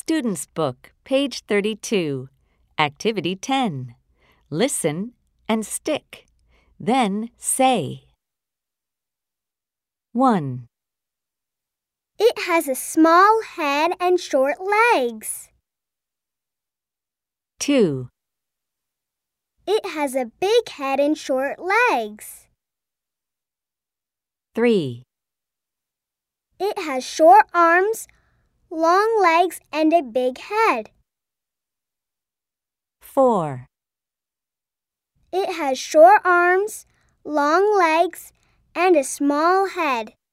Student's Book, page 32. Activity 10. Listen and stick. Then say. 1. It has a small head and short legs. 2. It has a big head and short legs. 3. It has short arms, long legs, and a big head. 4. It has short arms, long legs, and a small head.